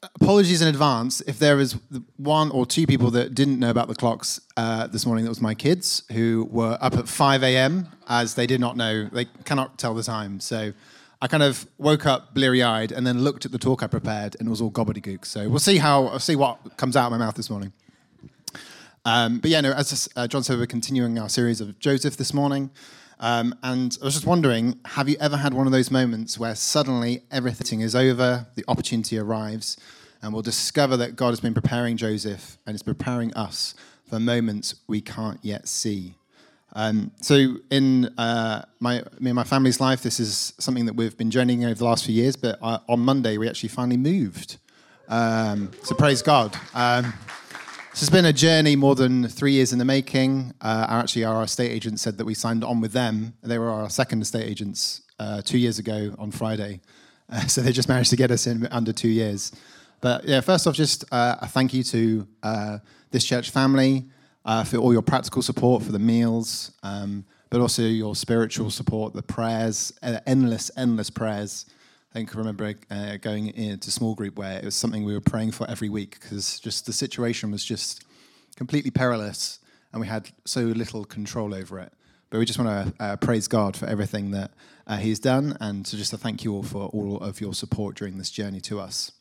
apologies in advance if there is one or two people that didn't know about the clocks this morning. That was my kids who were up at 5 a.m. as they did not know, they cannot tell the time. So I kind of woke up bleary-eyed and then looked at the talk I prepared and it was all gobbledygook. So we'll see what comes out of my mouth this morning. But yeah, no, as John said, we're continuing our series of Joseph this morning. And I was just wondering, have you ever had one of those moments where suddenly everything is over, the opportunity arrives, and we'll discover that God has been preparing Joseph and is preparing us for moments we can't yet see? So in me and my family's life, this is something that we've been journeying over the last few years, but on Monday we actually finally moved. So praise God. This has been a journey more than 3 years in the making. Our estate agent said that we signed on with them. They were our second estate agents 2 years ago on Friday. So they just managed to get us in under 2 years. But yeah, first off, just a thank you to this church family for all your practical support for the meals, but also your spiritual support, the prayers, endless prayers. I think I remember going into small group where it was something we were praying for every week because just the situation was just completely perilous and we had so little control over it. But we just want to praise God for everything that He's done and to just thank you all for all of your support during this journey to us.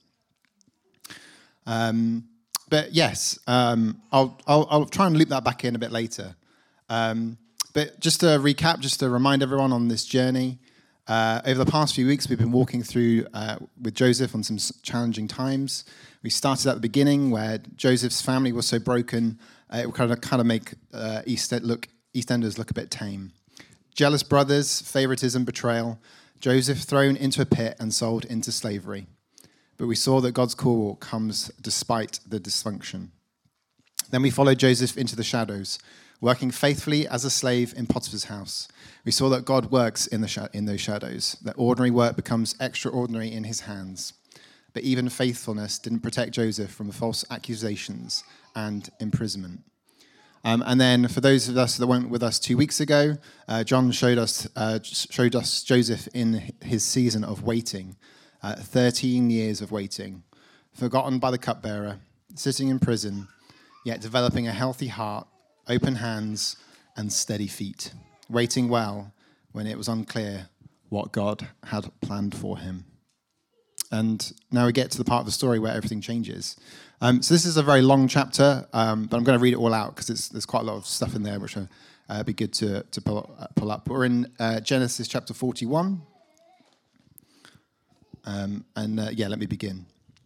But yes, I'll try and loop that back in a bit later. But just to recap, just to remind everyone on this journey, over the past few weeks, we've been walking through with Joseph on some challenging times. We started at the beginning where Joseph's family was so broken, it would kind of make EastEnders look a bit tame. Jealous brothers, favoritism, betrayal, Joseph thrown into a pit and sold into slavery. But we saw that God's call comes despite the dysfunction. Then we followed Joseph into the shadows, working faithfully as a slave in Potiphar's house. We saw that God works in those shadows, that ordinary work becomes extraordinary in his hands. But even faithfulness didn't protect Joseph from false accusations and imprisonment. And then for those of us that weren't with us 2 weeks ago, John showed us Joseph in his season of waiting, 13 years of waiting, forgotten by the cupbearer, sitting in prison, yet developing a healthy heart, open hands, and steady feet, waiting well when it was unclear what God had planned for him. And now we get to the part of the story where everything changes. So this is a very long chapter, but I'm going to read it all out because there's quite a lot of stuff in there which will be good to pull up. We're in Genesis chapter 41. Let me begin.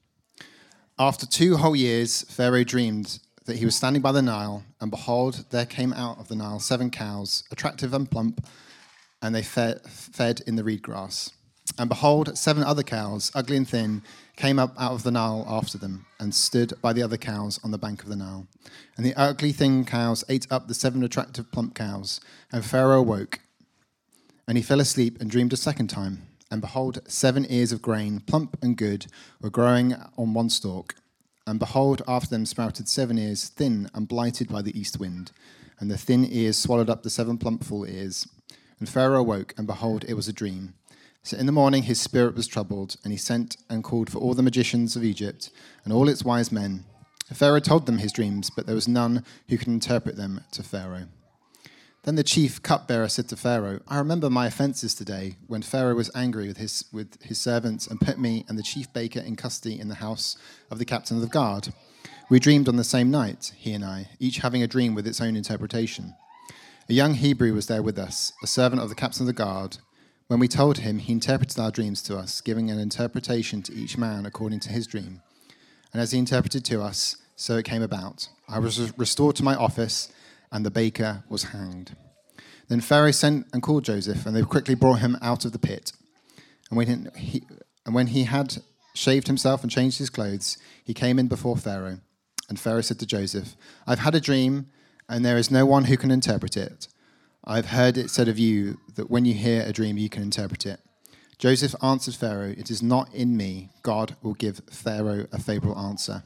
After 2 whole years, Pharaoh dreamed that he was standing by the Nile, and behold, there came out of the Nile 7 cows, attractive and plump, and they fed in the reed grass. And behold, 7 other cows, ugly and thin, came up out of the Nile after them, and stood by the other cows on the bank of the Nile. And the ugly thin cows ate up the 7 attractive plump cows, and Pharaoh awoke. And he fell asleep and dreamed a second time. And behold, 7 ears of grain, plump and good, were growing on one stalk. And behold, after them sprouted 7 ears, thin and blighted by the east wind. And the thin ears swallowed up the 7 plump full ears. And Pharaoh awoke, and behold, it was a dream. So in the morning his spirit was troubled, and he sent and called for all the magicians of Egypt, and all its wise men. Pharaoh told them his dreams, but there was none who could interpret them to Pharaoh. Then the chief cupbearer said to Pharaoh, I remember my offences today, when Pharaoh was angry with his servants and put me and the chief baker in custody in the house of the captain of the guard. We dreamed on the same night, he and I, each having a dream with its own interpretation. A young Hebrew was there with us, a servant of the captain of the guard. When we told him, he interpreted our dreams to us, giving an interpretation to each man according to his dream. And as he interpreted to us, so it came about. I was restored to my office, and the baker was hanged. Then Pharaoh sent and called Joseph, and they quickly brought him out of the pit. And when he had shaved himself and changed his clothes, he came in before Pharaoh. And Pharaoh said to Joseph, I've had a dream, and there is no one who can interpret it. I've heard it said of you that when you hear a dream, you can interpret it. Joseph answered Pharaoh, it is not in me. God will give Pharaoh a favorable answer.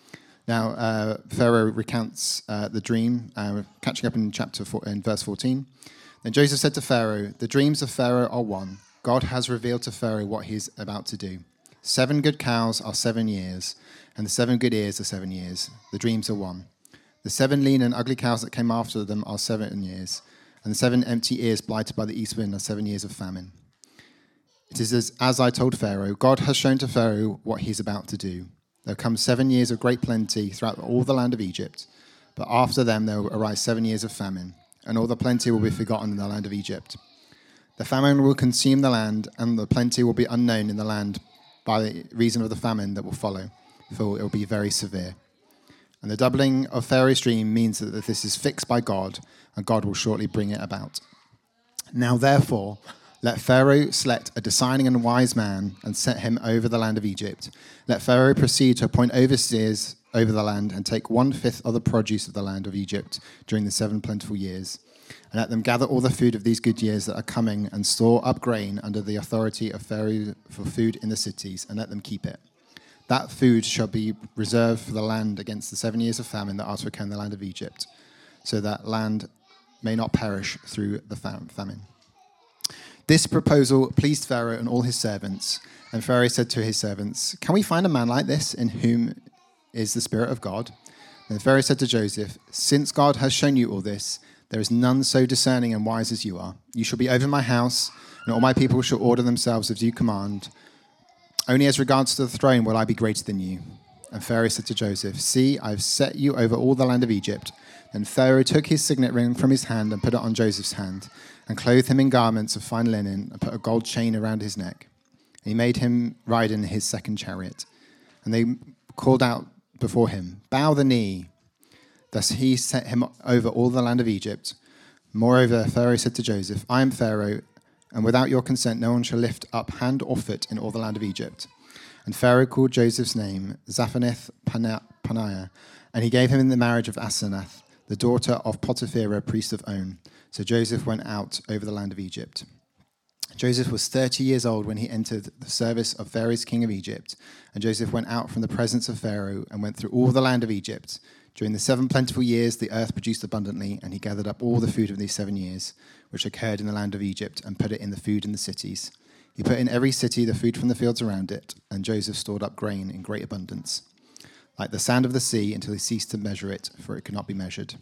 Now, Pharaoh recounts the dream, catching up in verse 14. Then Joseph said to Pharaoh, the dreams of Pharaoh are one. God has revealed to Pharaoh what he is about to do. 7 good cows are 7 years, and the 7 good ears are 7 years. The dreams are one. The 7 lean and ugly cows that came after them are 7 years, and the 7 empty ears blighted by the east wind are 7 years of famine. It is as I told Pharaoh, God has shown to Pharaoh what he's about to do. There will come 7 years of great plenty throughout all the land of Egypt, but after them there will arise 7 years of famine, and all the plenty will be forgotten in the land of Egypt. The famine will consume the land, and the plenty will be unknown in the land by reason of the famine that will follow, for it will be very severe. And the doubling of Pharaoh's dream means that this is fixed by God, and God will shortly bring it about. Now therefore, let Pharaoh select a discerning and wise man and set him over the land of Egypt. Let Pharaoh proceed to appoint overseers over the land and take 1/5 of the produce of the land of Egypt during the 7 plentiful years. And let them gather all the food of these good years that are coming and store up grain under the authority of Pharaoh for food in the cities, and let them keep it. That food shall be reserved for the land against the 7 years of famine that are to occur in the land of Egypt, so that land may not perish through the famine. This proposal pleased Pharaoh and all his servants. And Pharaoh said to his servants, "Can we find a man like this in whom is the Spirit of God?" Then Pharaoh said to Joseph, "Since God has shown you all this, there is none so discerning and wise as you are. You shall be over my house, and all my people shall order themselves as you command. Only as regards to the throne will I be greater than you." And Pharaoh said to Joseph, "See, I have set you over all the land of Egypt." Then Pharaoh took his signet ring from his hand and put it on Joseph's hand, and clothed him in garments of fine linen, and put a gold chain around his neck. And he made him ride in his second chariot. And they called out before him, "Bow the knee." Thus he set him over all the land of Egypt. Moreover, Pharaoh said to Joseph, "I am Pharaoh, and without your consent no one shall lift up hand or foot in all the land of Egypt." And Pharaoh called Joseph's name Zaphenath-Paneah, and he gave him in the marriage of Asenath, the daughter of Potiphera, priest of On. So Joseph went out over the land of Egypt. Joseph was 30 years old when he entered the service of Pharaoh, king of Egypt. And Joseph went out from the presence of Pharaoh and went through all the land of Egypt. During the 7 plentiful years, the earth produced abundantly, and he gathered up all the food of these 7 years, which occurred in the land of Egypt, and put it in the food in the cities. He put in every city the food from the fields around it, and Joseph stored up grain in great abundance, like the sand of the sea, until he ceased to measure it, for it could not be measured.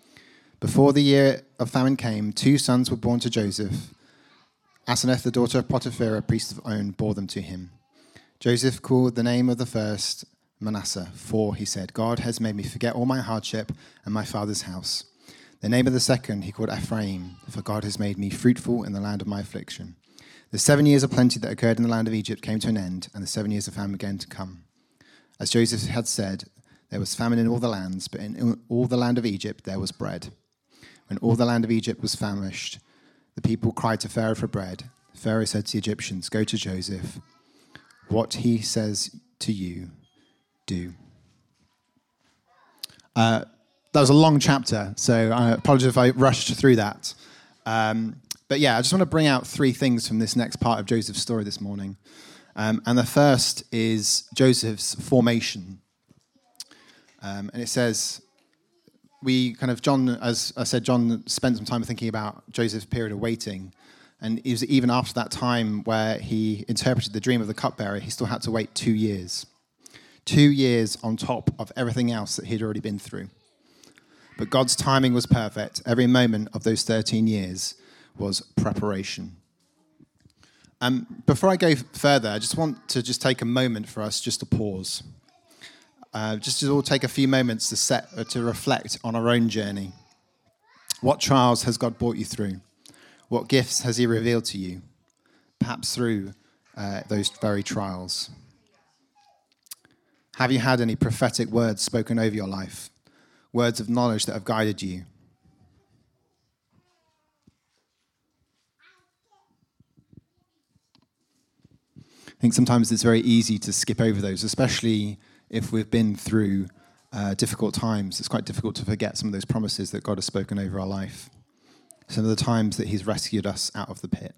Before the year of famine came, 2 sons were born to Joseph. Asenath, the daughter of Potiphera, priest of On, bore them to him. Joseph called the name of the first Manasseh, for, he said, "God has made me forget all my hardship and my father's house." The name of the second he called Ephraim, for God has made me fruitful in the land of my affliction. The 7 years of plenty that occurred in the land of Egypt came to an end, and the 7 years of famine began to come. As Joseph had said, there was famine in all the lands, but in all the land of Egypt there was bread. When all the land of Egypt was famished, the people cried to Pharaoh for bread. Pharaoh said to the Egyptians, "Go to Joseph. What he says to you, do." That was a long chapter, so I apologize if I rushed through that. But yeah, I just want to bring out 3 things from this next part of Joseph's story this morning. And the first is Joseph's formation. And it says, John, as I said, John spent some time thinking about Joseph's period of waiting. And it was even after that time where he interpreted the dream of the cupbearer, he still had to wait 2 years. 2 years on top of everything else that he'd already been through. But God's timing was perfect. Every moment of those 13 years was preparation. Before I go further, I just want to take a moment for us just to pause. Just to all take a few moments to reflect on our own journey. What trials has God brought you through? What gifts has he revealed to you? Perhaps through those very trials. Have you had any prophetic words spoken over your life? Words of knowledge that have guided you? I think sometimes it's very easy to skip over those, especially if we've been through difficult times. It's quite difficult to forget some of those promises that God has spoken over our life. Some of the times that he's rescued us out of the pit.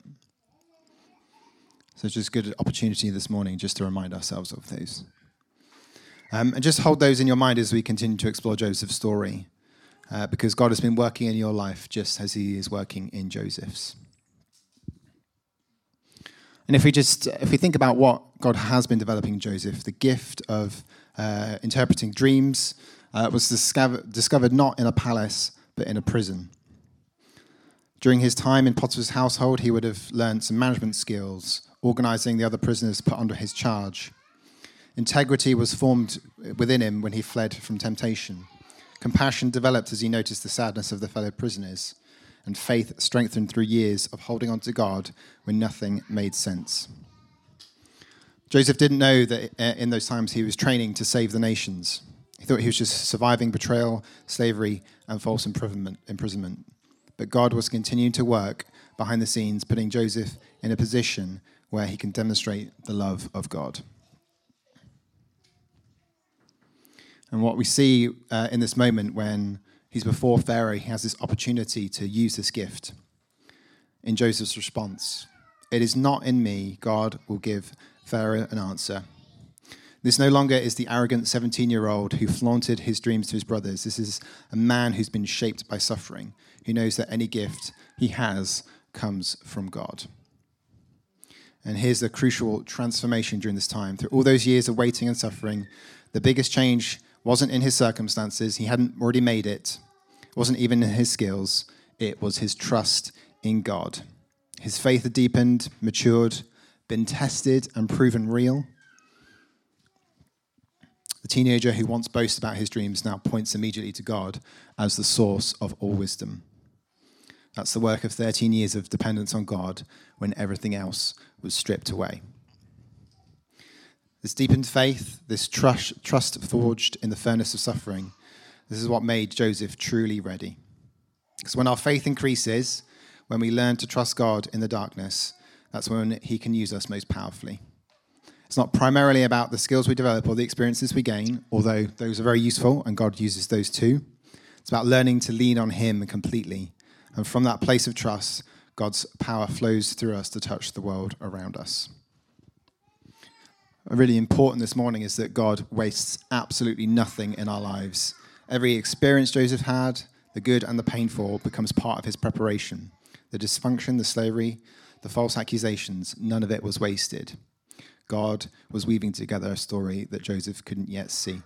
So it's just a good opportunity this morning just to remind ourselves of those. And just hold those in your mind as we continue to explore Joseph's story, because God has been working in your life just as he is working in Joseph's. And if we think about what God has been developing in Joseph, the gift of interpreting dreams was discovered not in a palace, but in a prison. During his time in Potiphar's household, he would have learned some management skills, organizing the other prisoners put under his charge. Integrity was formed within him when he fled from temptation. Compassion developed as he noticed the sadness of the fellow prisoners, and faith strengthened through years of holding on to God when nothing made sense. Joseph didn't know that in those times he was training to save the nations. He thought he was just surviving betrayal, slavery, and false imprisonment. But God was continuing to work behind the scenes, putting Joseph in a position where he can demonstrate the love of God. And what we see in this moment when he's before Pharaoh, he has this opportunity to use this gift. In Joseph's response, "It is not in me," God will give Pharaoh an answer. This no longer is the arrogant 17-year-old who flaunted his dreams to his brothers. This is a man who's been shaped by suffering, who knows that any gift he has comes from God. And here's the crucial transformation during this time. Through all those years of waiting and suffering, the biggest change wasn't in his circumstances. He hadn't already made it. It wasn't even in his skills. It was his trust in God. His faith had deepened, matured, been tested, and proven real. The teenager who once boasted about his dreams now points immediately to God as the source of all wisdom. That's the work of 13 years of dependence on God when everything else was stripped away. This deepened faith, this trust forged in the furnace of suffering, this is what made Joseph truly ready. Because when our faith increases, when we learn to trust God in the darkness, that's when he can use us most powerfully. It's not primarily about the skills we develop or the experiences we gain, although those are very useful and God uses those too. It's about learning to lean on him completely. And from that place of trust, God's power flows through us to touch the world around us. Really important this morning is that God wastes absolutely nothing in our lives. Every experience Joseph had, the good and the painful, becomes part of his preparation. The dysfunction, the slavery, the false accusations, none of it was wasted. God was weaving together a story that Joseph couldn't yet see.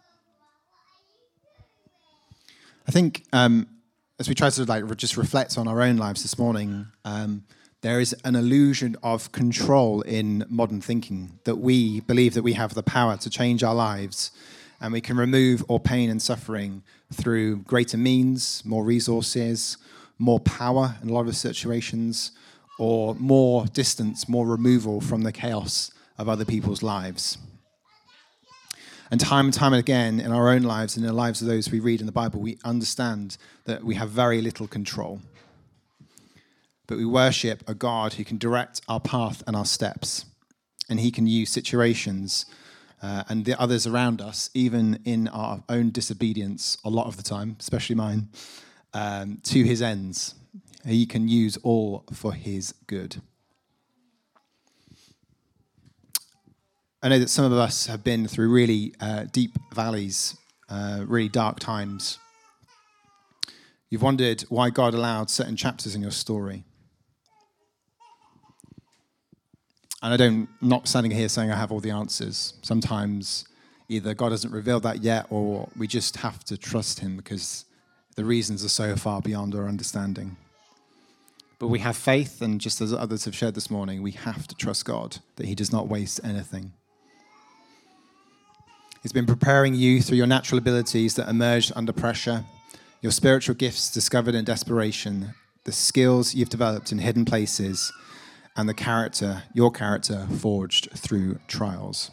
I think as we try to just reflect on our own lives this morning, there is an illusion of control in modern thinking, that we believe that we have the power to change our lives and we can remove all pain and suffering through greater means, more resources, more power in a lot of situations, or more distance, more removal from the chaos of other people's lives. And time again in our own lives and in the lives of those we read in the Bible, we understand that we have very little control. But we worship a God who can direct our path and our steps. And he can use situations and the others around us, even in our own disobedience, a lot of the time, especially mine, to his ends. He can use all for his good. I know that some of us have been through really deep valleys, really dark times. You've wondered why God allowed certain chapters in your story. And I'm not standing here saying I have all the answers. Sometimes either God hasn't revealed that yet, or we just have to trust him because the reasons are so far beyond our understanding. But we have faith, and just as others have shared this morning, we have to trust God, that he does not waste anything. He's been preparing you through your natural abilities that emerged under pressure, your spiritual gifts discovered in desperation, the skills you've developed in hidden places, and your character forged through trials.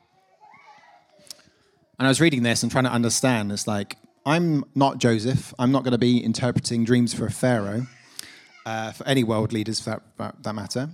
And I was reading this and trying to understand, it's like, I'm not Joseph. I'm not going to be interpreting dreams for a Pharaoh, for any world leaders for that matter.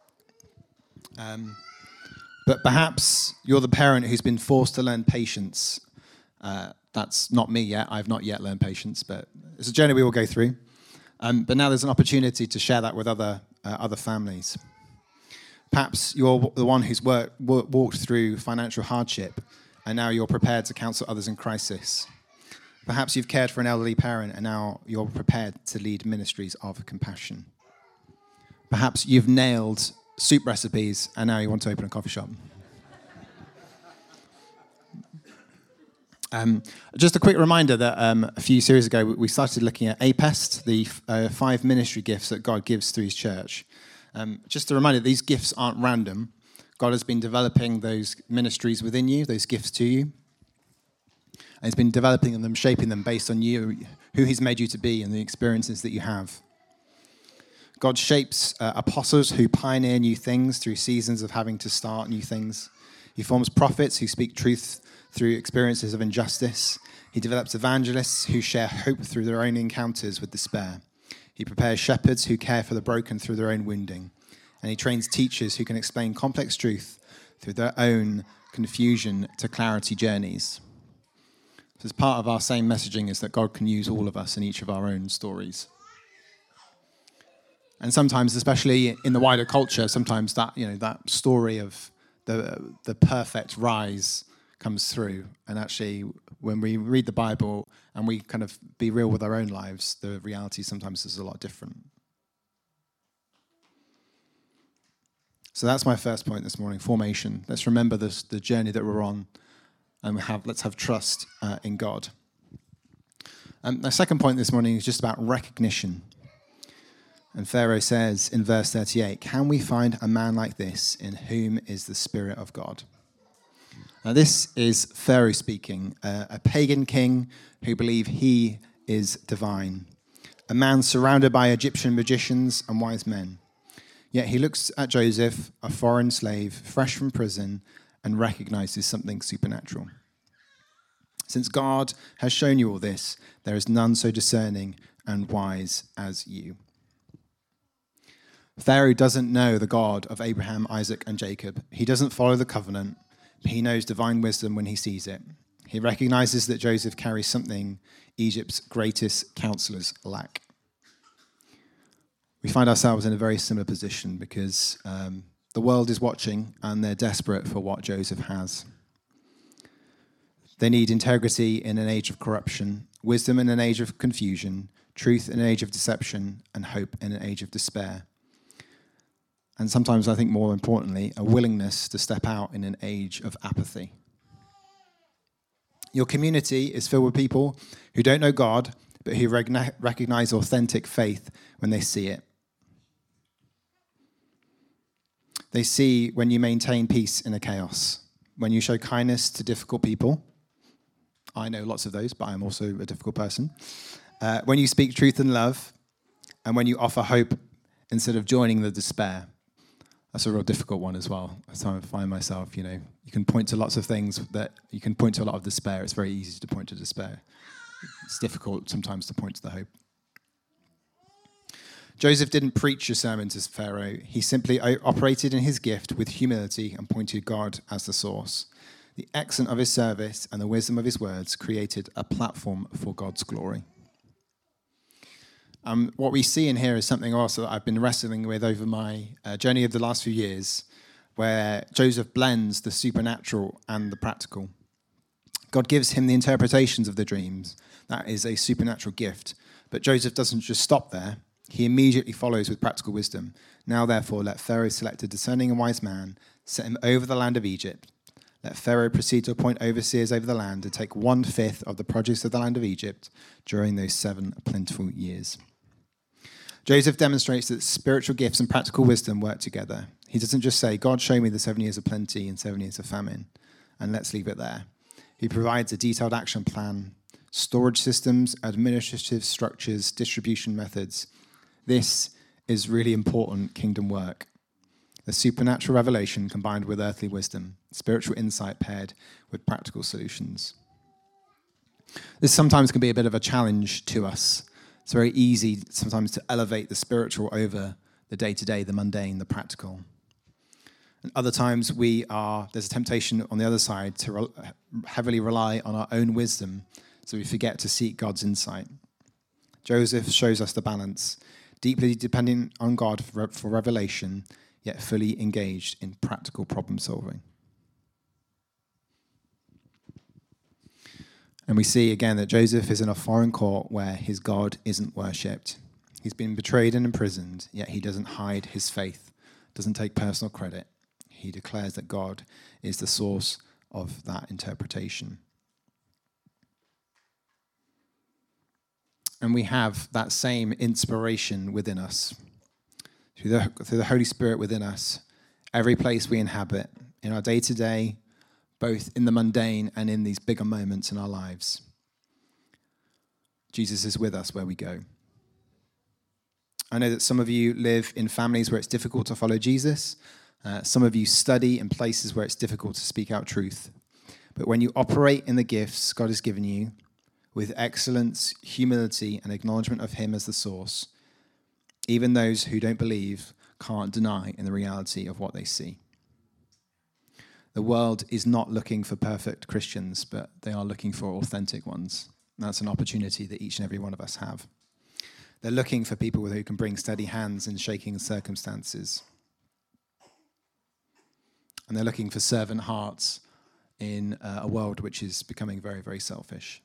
But perhaps you're the parent who's been forced to learn patience. That's not me yet. I've not yet learned patience, but it's a journey we all go through. But now there's an opportunity to share that with other families. Perhaps you're the one who's walked through financial hardship, and now you're prepared to counsel others in crisis. Perhaps you've cared for an elderly parent, and now you're prepared to lead ministries of compassion. Perhaps you've nailed soup recipes, and now you want to open a coffee shop. Just a quick reminder that a few series ago we started looking at APEST, the 5 ministry gifts that God gives through his church. Just a reminder, these gifts aren't random. God has been developing those ministries within you, those gifts to you. And he's been developing them, shaping them based on you, who he's made you to be and the experiences that you have. God shapes apostles who pioneer new things through seasons of having to start new things. He forms prophets who speak truth through experiences of injustice. He develops evangelists who share hope through their own encounters with despair. He prepares shepherds who care for the broken through their own wounding. And he trains teachers who can explain complex truth through their own confusion to clarity journeys. So as part of our same messaging is that God can use all of us in each of our own stories. And sometimes, especially in the wider culture, sometimes that story of the perfect rise comes through. And actually, when we read the Bible and we kind of be real with our own lives, the reality sometimes is a lot different. So that's my first point this morning, formation. Let's remember the journey that we're on, and let's have trust in God. My second point this morning is just about recognition. And Pharaoh says in verse 38, "Can we find a man like this in whom is the Spirit of God?" Now this is Pharaoh speaking, a pagan king who believed he is divine, a man surrounded by Egyptian magicians and wise men. Yet he looks at Joseph, a foreign slave, fresh from prison, and recognizes something supernatural. "Since God has shown you all this, there is none so discerning and wise as you." Pharaoh doesn't know the God of Abraham, Isaac, and Jacob. He doesn't follow the covenant. He knows divine wisdom when he sees it. He recognizes that Joseph carries something Egypt's greatest counselors lack. We find ourselves in a very similar position because the world is watching and they're desperate for what Joseph has. They need integrity in an age of corruption, wisdom in an age of confusion, truth in an age of deception, and hope in an age of despair. And sometimes, I think more importantly, a willingness to step out in an age of apathy. Your community is filled with people who don't know God, but who recognize authentic faith when they see it. They see when you maintain peace in a chaos, when you show kindness to difficult people. I know lots of those, but I'm also a difficult person. When you speak truth and love, and when you offer hope instead of joining the despair. That's a real difficult one as well. So I find myself, you can point to lots of things that you can point to a lot of despair. It's very easy to point to despair. It's difficult sometimes to point to the hope. Joseph didn't preach a sermon to Pharaoh. He simply operated in his gift with humility and pointed God as the source. The excellence of his service and the wisdom of his words created a platform for God's glory. What we see in here is something also that I've been wrestling with over my journey of the last few years, where Joseph blends the supernatural and the practical. God gives him the interpretations of the dreams. That is a supernatural gift. But Joseph doesn't just stop there. He immediately follows with practical wisdom. "Now, therefore, let Pharaoh select a discerning and wise man, set him over the land of Egypt. Let Pharaoh proceed to appoint overseers over the land and take 1/5 of the produce of the land of Egypt during those 7 plentiful years." Joseph demonstrates that spiritual gifts and practical wisdom work together. He doesn't just say, "God, show me the 7 years of plenty and 7 years of famine, and let's leave it there." He provides a detailed action plan, storage systems, administrative structures, distribution methods. This is really important kingdom work. The supernatural revelation combined with earthly wisdom, spiritual insight paired with practical solutions. This sometimes can be a bit of a challenge to us. It's very easy sometimes to elevate the spiritual over the day-to-day, the mundane, the practical. And other times there's a temptation on the other side to heavily rely on our own wisdom, so we forget to seek God's insight. Joseph shows us the balance, deeply depending on God for revelation, yet fully engaged in practical problem solving. And we see again that Joseph is in a foreign court where his God isn't worshipped. He's been betrayed and imprisoned, yet he doesn't hide his faith doesn't take personal credit. He declares that God is the source of that interpretation. And we have that same inspiration within us. Through the Holy Spirit within us, every place we inhabit, in our day-to-day, both in the mundane and in these bigger moments in our lives. Jesus is with us where we go. I know that some of you live in families where it's difficult to follow Jesus. Some of you study in places where it's difficult to speak out truth. But when you operate in the gifts God has given you, with excellence, humility, and acknowledgement of him as the source, even those who don't believe can't deny in the reality of what they see. The world is not looking for perfect Christians, but they are looking for authentic ones. That's an opportunity that each and every one of us have. They're looking for people who can bring steady hands in shaking circumstances. And they're looking for servant hearts in a world which is becoming very, very selfish.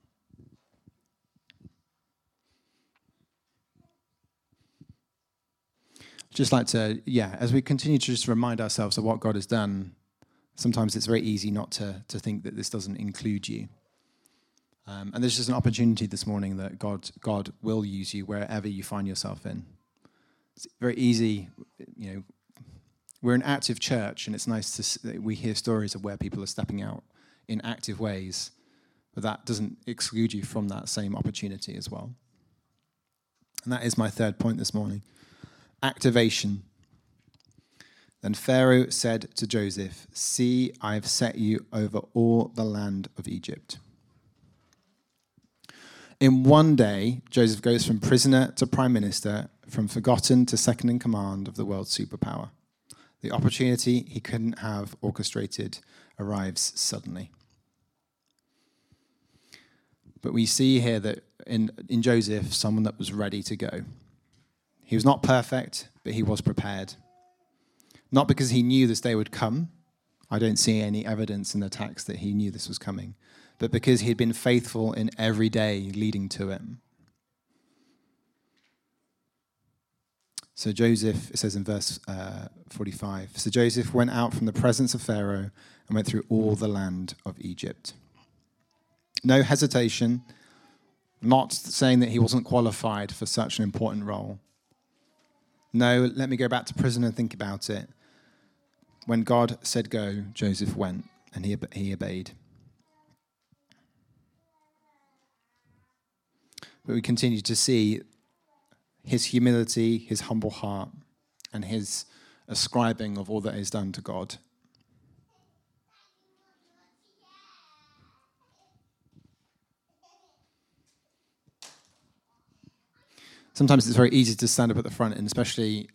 Just like to, as we continue to just remind ourselves of what God has done, sometimes it's very easy not to think that this doesn't include you. And there's just an opportunity this morning that God will use you wherever you find yourself in. It's very easy, we're an active church, and it's nice we hear stories of where people are stepping out in active ways, but that doesn't exclude you from that same opportunity as well. And that is my third point this morning. Activation. Then Pharaoh said to Joseph, "See, I have set you over all the land of Egypt." In one day, Joseph goes from prisoner to prime minister, from forgotten to second in command of the world's superpower. The opportunity he couldn't have orchestrated arrives suddenly. But we see here that in Joseph, someone that was ready to go. He was not perfect, but he was prepared. Not because he knew this day would come. I don't see any evidence in the text that he knew this was coming, but because he had been faithful in every day leading to it. So Joseph, it says in verse 45, so Joseph went out from the presence of Pharaoh and went through all the land of Egypt. No hesitation, not saying that he wasn't qualified for such an important role. No, let me go back to prison and think about it. When God said go, Joseph went, and he obeyed. But we continue to see his humility, his humble heart, and his ascribing of all that is done to God. Sometimes it's very easy to stand up at the front, and especially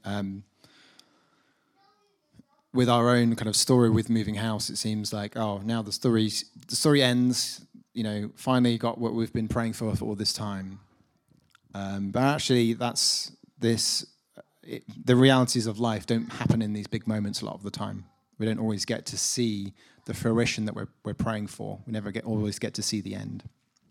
with our own kind of story with moving house, it seems like, now the story ends, finally got what we've been praying for all this time. But actually, the realities of life don't happen in these big moments a lot of the time. We don't always get to see the fruition that we're praying for. We never always get to see the end.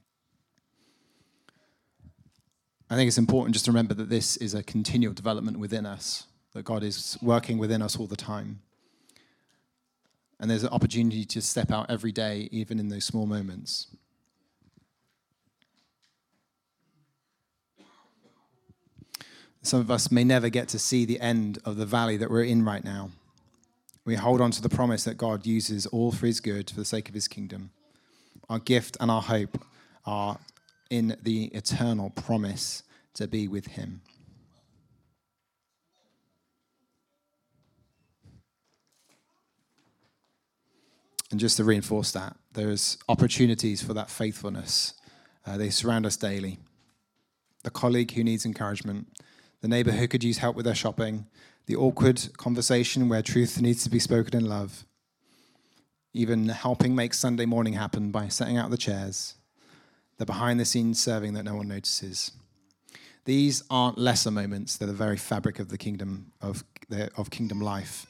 I think it's important just to remember that this is a continual development within us, that God is working within us all the time. And there's an opportunity to step out every day, even in those small moments. Some of us may never get to see the end of the valley that we're in right now. We hold on to the promise that God uses all for his good, for the sake of his kingdom. Our gift and our hope are in the eternal promise to be with him. And just to reinforce that, there's opportunities for that faithfulness. They surround us daily. The colleague who needs encouragement, the neighbor who could use help with their shopping, the awkward conversation where truth needs to be spoken in love, even helping make Sunday morning happen by setting out the chairs, the behind-the-scenes serving that no one notices. These aren't lesser moments. They're the very fabric of the kingdom, of kingdom life.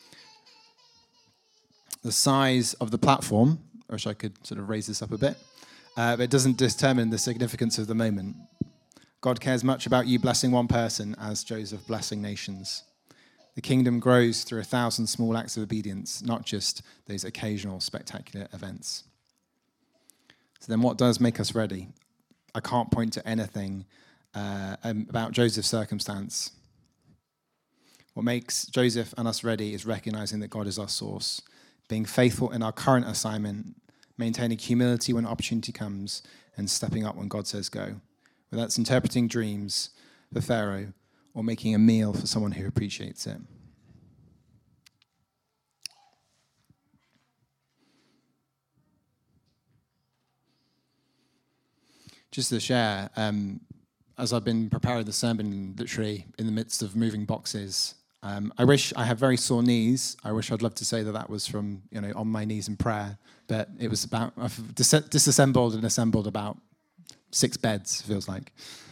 The size of the platform, I wish I could sort of raise this up a bit, but it doesn't determine the significance of the moment. God cares much about you blessing one person as Joseph blessing nations. The kingdom grows through 1,000 small acts of obedience, not just those occasional spectacular events. So then what does make us ready? I can't point to anything about Joseph's circumstance. What makes Joseph and us ready is recognizing that God is our source, being faithful in our current assignment, maintaining humility when opportunity comes, and stepping up when God says go. Whether that's interpreting dreams for Pharaoh or making a meal for someone who appreciates it. Just to share, as I've been preparing the sermon, literally in the midst of moving boxes, I wish I had very sore knees. I wish I'd love to say that was from, on my knees in prayer, but it was about, I've disassembled and assembled about 6 beds, feels like.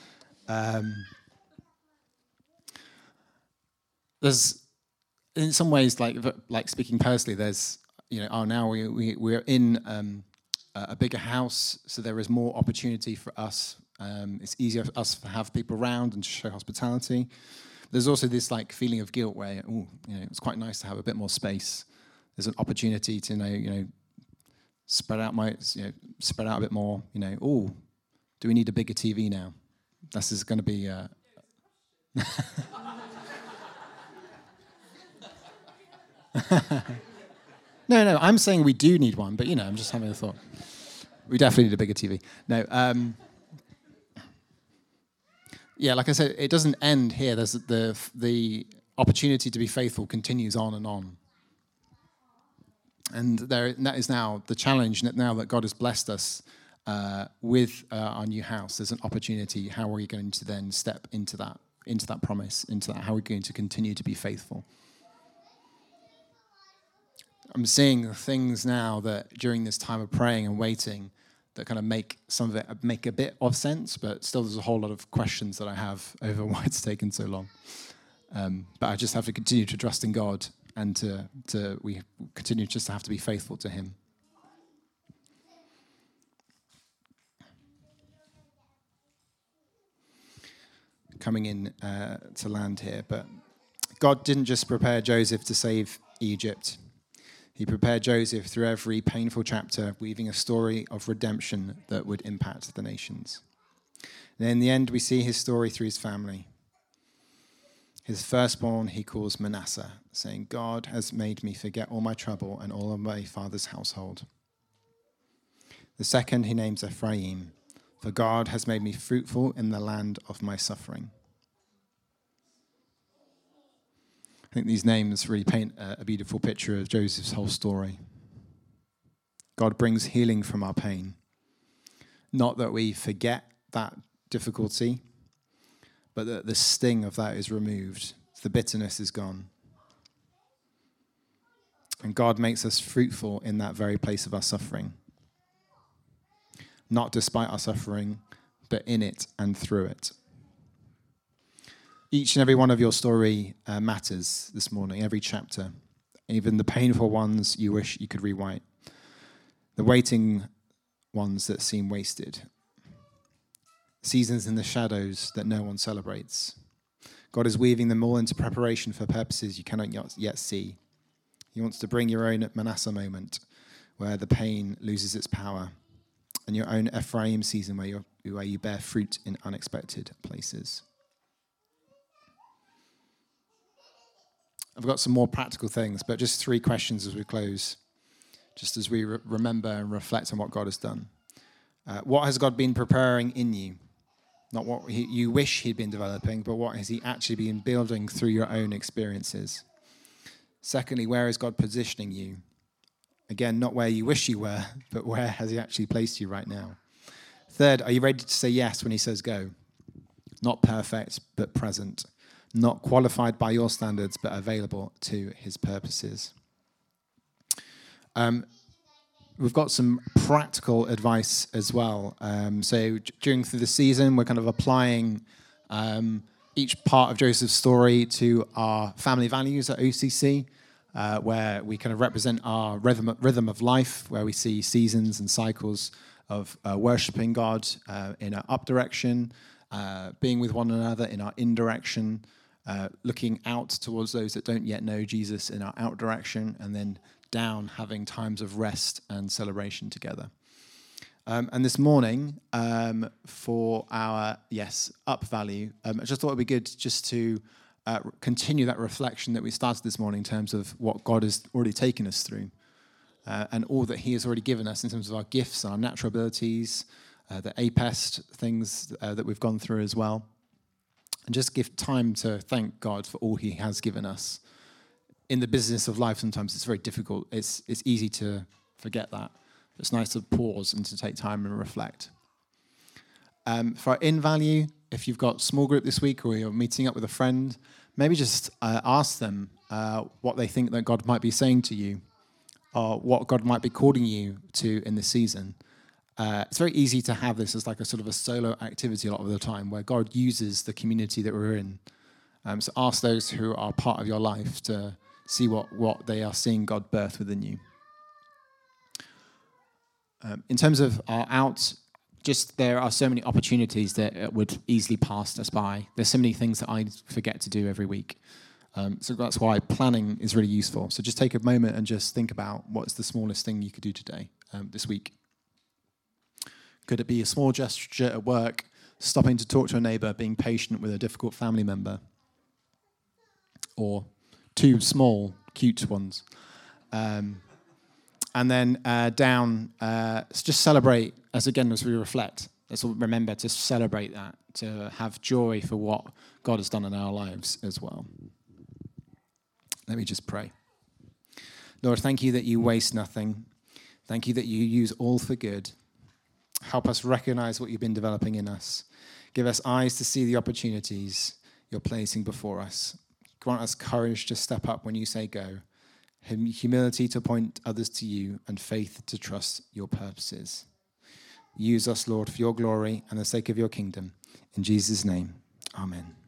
There's, in some ways, like speaking personally, there's, now we're in a bigger house, so there is more opportunity for us. It's easier for us to have people around and to show hospitality. There's also this feeling of guilt where, it's quite nice to have a bit more space. There's an opportunity to, spread out a bit more. Do we need a bigger TV now? This is going to be. No, I'm saying we do need one, but I'm just having a thought. We definitely need a bigger TV. No. Yeah, like I said, it doesn't end here. There's the opportunity to be faithful continues on and on. And that is now the challenge. Now that God has blessed us with our new house, there's an opportunity. How are we going to then step into that promise, into that? How are we going to continue to be faithful? I'm seeing things now that during this time of praying and waiting that kind of make some of it make a bit of sense, but still there's a whole lot of questions that I have over why it's taken so long. But I just have to continue to trust in God, and we continue just to have to be faithful to Him. Coming in to land here, but God didn't just prepare Joseph to save Egypt. He prepared Joseph through every painful chapter, weaving a story of redemption that would impact the nations. And in the end, we see his story through his family. His firstborn he calls Manasseh, saying, God has made me forget all my trouble and all of my father's household. The second he names Ephraim, for God has made me fruitful in the land of my suffering. I think these names really paint a beautiful picture of Joseph's whole story. God brings healing from our pain. Not that we forget that difficulty, but that the sting of that is removed. The bitterness is gone. And God makes us fruitful in that very place of our suffering. Not despite our suffering, but in it and through it. Each and every one of your story matters this morning, every chapter, even the painful ones you wish you could rewrite, the waiting ones that seem wasted, seasons in the shadows that no one celebrates. God is weaving them all into preparation for purposes you cannot yet see. He wants to bring your own Manasseh moment where the pain loses its power, and your own Ephraim season where you bear fruit in unexpected places. I've got some more practical things, but just 3 questions as we close, just as we remember and reflect on what God has done. What has God been preparing in you? Not what you wish he'd been developing, but what has he actually been building through your own experiences? Secondly, where is God positioning you? Again, not where you wish you were, but where has he actually placed you right now? Third, are you ready to say yes when he says go? Not perfect, but present. Not qualified by your standards, but available to his purposes. We've got some practical advice as well. So during the season, we're kind of applying each part of Joseph's story to our family values at OCC, where we kind of represent our rhythm of life, where we see seasons and cycles of worshiping God in our up direction, being with one another in our in direction, looking out towards those that don't yet know Jesus in our out direction, and then down having times of rest and celebration together. And this morning, for our, up value, I just thought it would be good just to continue that reflection that we started this morning in terms of what God has already taken us through and all that he has already given us in terms of our gifts, our natural abilities, the APEST things that we've gone through as well. And just give time to thank God for all he has given us. In the business of life, sometimes it's very difficult. It's easy to forget that. It's nice to pause and to take time and reflect. For our in value, if you've got small group this week or you're meeting up with a friend, maybe just ask them what they think that God might be saying to you or what God might be calling you to in this season. It's very easy to have this as like a sort of a solo activity a lot of the time where God uses the community that we're in. So ask those who are part of your life to see what they are seeing God birth within you. In terms of our out, just there are so many opportunities that would easily pass us by. There's so many things that I forget to do every week. So that's why planning is really useful. So just take a moment and just think about what's the smallest thing you could do today, this week. Could it be a small gesture at work, stopping to talk to a neighbour, being patient with a difficult family member? Or 2 small, cute ones. And then down, just celebrate, as we reflect. Let's remember to celebrate that, to have joy for what God has done in our lives as well. Let me just pray. Lord, thank you that you waste nothing. Thank you that you use all for good. Help us recognize what you've been developing in us. Give us eyes to see the opportunities you're placing before us. Grant us courage to step up when you say go. Humility to point others to you, and faith to trust your purposes. Use us, Lord, for your glory and the sake of your kingdom. In Jesus' name, amen.